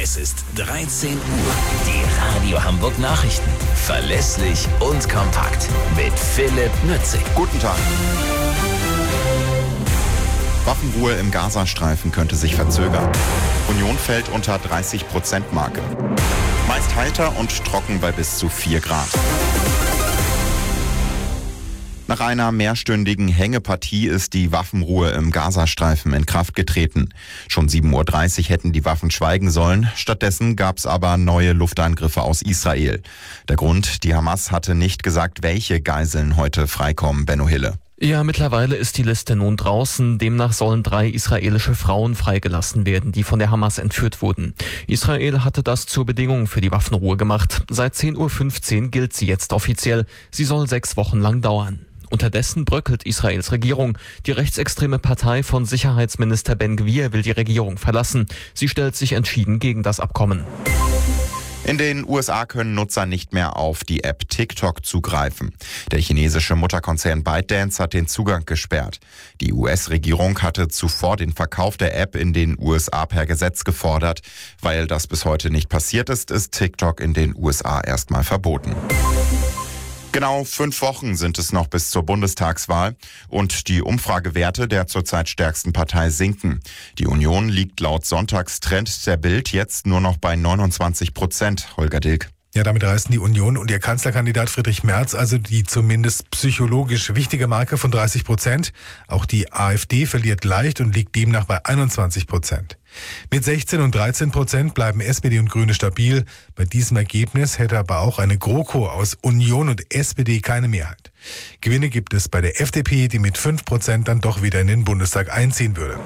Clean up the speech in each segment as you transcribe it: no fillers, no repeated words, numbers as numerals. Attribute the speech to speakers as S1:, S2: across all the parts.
S1: Es ist 13 Uhr. Die Radio Hamburg Nachrichten. Verlässlich und kompakt. Mit Philipp Nützig.
S2: Guten Tag. Waffenruhe im Gazastreifen könnte sich verzögern. Union fällt unter 30%-Marke. Meist heiter und trocken bei bis zu 4 Grad. Nach einer mehrstündigen Hängepartie ist die Waffenruhe im Gazastreifen in Kraft getreten. Schon 7:30 Uhr hätten die Waffen schweigen sollen. Stattdessen gab es aber neue Luftangriffe aus Israel. Der Grund, die Hamas hatte nicht gesagt, welche Geiseln heute freikommen, Benno Hille.
S3: Ja, mittlerweile ist die Liste nun draußen. Demnach sollen 3 israelische Frauen freigelassen werden, die von der Hamas entführt wurden. Israel hatte das zur Bedingung für die Waffenruhe gemacht. Seit 10:15 Uhr gilt sie jetzt offiziell. Sie soll 6 Wochen lang dauern. Unterdessen bröckelt Israels Regierung. Die rechtsextreme Partei von Sicherheitsminister Ben-Gvir will die Regierung verlassen. Sie stellt sich entschieden gegen das Abkommen.
S2: In den USA können Nutzer nicht mehr auf die App TikTok zugreifen. Der chinesische Mutterkonzern ByteDance hat den Zugang gesperrt. Die US-Regierung hatte zuvor den Verkauf der App in den USA per Gesetz gefordert. Weil das bis heute nicht passiert ist, ist TikTok in den USA erstmal verboten. Genau 5 Wochen sind es noch bis zur Bundestagswahl und die Umfragewerte der zurzeit stärksten Partei sinken. Die Union liegt laut Sonntagstrend der Bild jetzt nur noch bei 29%. Holger Dilk.
S4: Ja, damit reißen die Union und ihr Kanzlerkandidat Friedrich Merz also die zumindest psychologisch wichtige Marke von 30%. Auch die AfD verliert leicht und liegt demnach bei 21%. Mit 16 und 13% bleiben SPD und Grüne stabil. Bei diesem Ergebnis hätte aber auch eine GroKo aus Union und SPD keine Mehrheit. Gewinne gibt es bei der FDP, die mit 5% dann doch wieder in den Bundestag einziehen würde.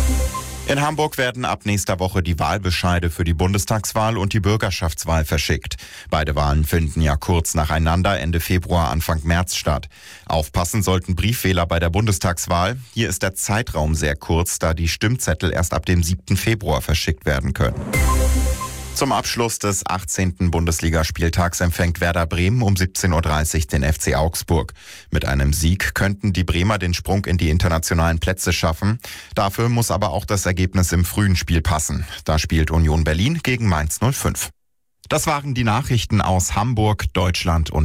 S2: In Hamburg werden ab nächster Woche die Wahlbescheide für die Bundestagswahl und die Bürgerschaftswahl verschickt. Beide Wahlen finden ja kurz nacheinander Ende Februar, Anfang März statt. Aufpassen sollten Briefwähler bei der Bundestagswahl. Hier ist der Zeitraum sehr kurz, da die Stimmzettel erst ab dem 7. Februar verschickt werden können. Zum Abschluss des 18. Bundesligaspieltags empfängt Werder Bremen um 17:30 Uhr den FC Augsburg. Mit einem Sieg könnten die Bremer den Sprung in die internationalen Plätze schaffen. Dafür muss aber auch das Ergebnis im frühen Spiel passen. Da spielt Union Berlin gegen Mainz 05. Das waren die Nachrichten aus Hamburg, Deutschland und